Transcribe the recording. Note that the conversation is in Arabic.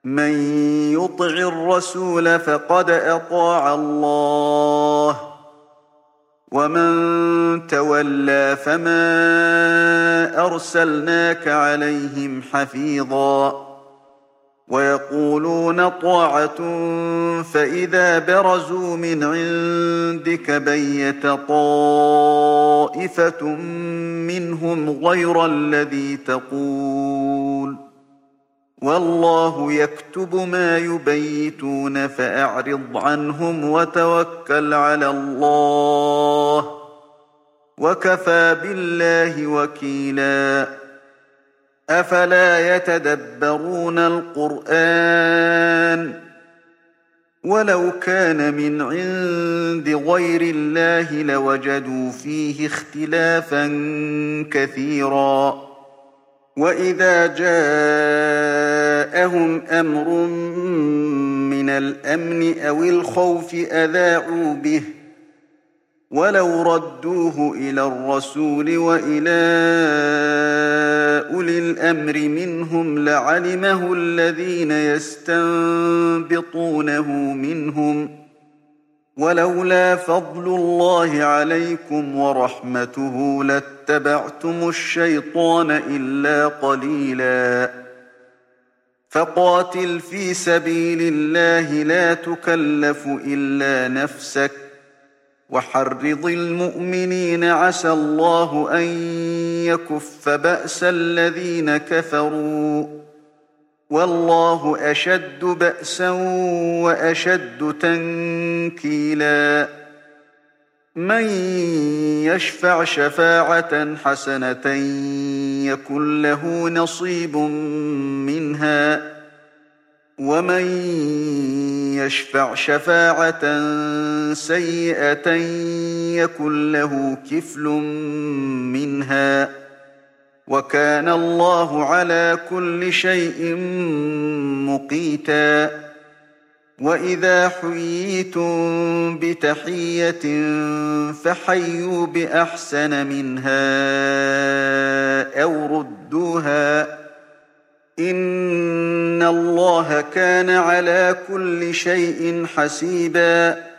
من يطع الرسول فقد أطاع الله ومن تولى فما أرسلناك عليهم حفيظا ويقولون طاعة فإذا برزوا من عندك بيت طائفة منهم غير الذي تقول والله يكتب ما يبيتون فأعرض عنهم وتوكل على الله وكفى بالله وكيلا أفلا يتدبرون القرآن ولو كان من عند غير الله لوجدوا فيه اختلافا كثيرا وإذا جاءهم أمر من الأمن أو الخوف أذاعوا به ولو ردوه إلى الرسول وإلى أولي الأمر منهم لعلمه الذين يستنبطونه منهم ولولا فضل الله عليكم ورحمته لاتبعتم الشيطان إلا قليلا فقاتل في سبيل الله لا تكلف إلا نفسك وحرض المؤمنين عسى الله أن يكف بأس الذين كفروا والله أشد بأسا وأشد تنكيلا من يشفع شفاعة حسنة يكن له نصيب منها ومن يشفع شفاعة سيئة يكن له كفل منها وكان الله على كل شيء مقيتا وإذا حييتم بتحية فحيوا بأحسن منها أو ردوها إن الله كان على كل شيء حسيبا